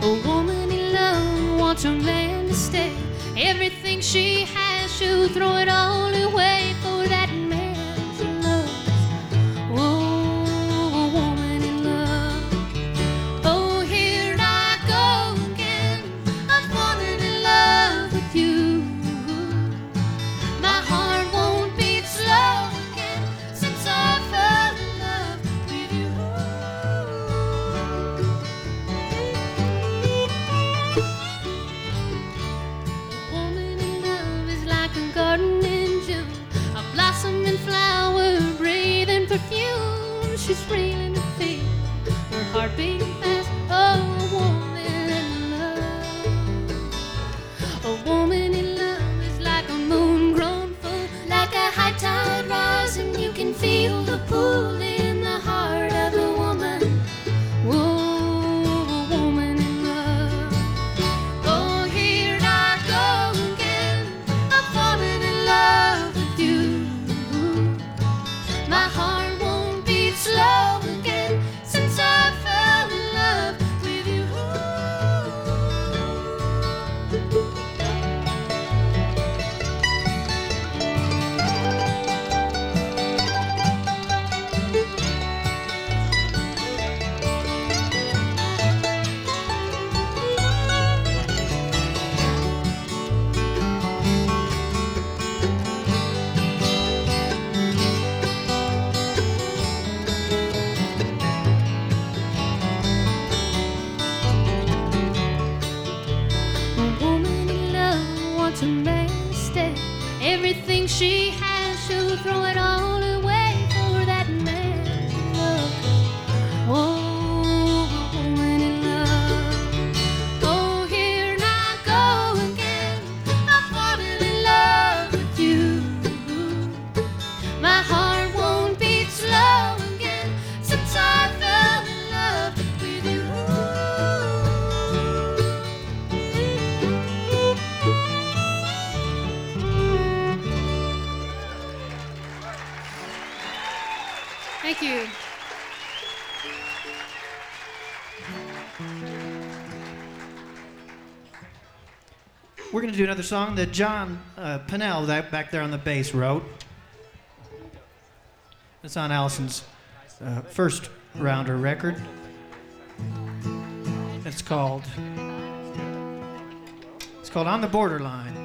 A woman in love wants her man to stay. Everything she has, she'll throw it all away for that man she loves. Oh, a woman in love. Oh, here I go again. I'm falling in love with you. My heart won't beat slow again since I fell in love with you. A woman in love is like a garden in June, a blossoming flower breathing perfume. She's reeling to feel her heart beating fast. Oh, a woman in love. A woman in love is like a moon grown full, like a high tide rising. You can feel the pull in the heart of a woman. Whoa, a woman in love. Oh, here I go again. I'm falling in love with you. My heart won't beat slow again since I fell in love with you. A woman in love wants a man to stay. Everything she has, she'll throw it all away for that man she loves. Oh, a woman in love. Oh, here I go again. I'm falling in love with you. My heart won't beat slow again since I fell in love with you. Thank you. We're going to do another song that John Pennell, that back there on the bass, wrote. It's on Allison's first rounder record. It's called On the Borderline.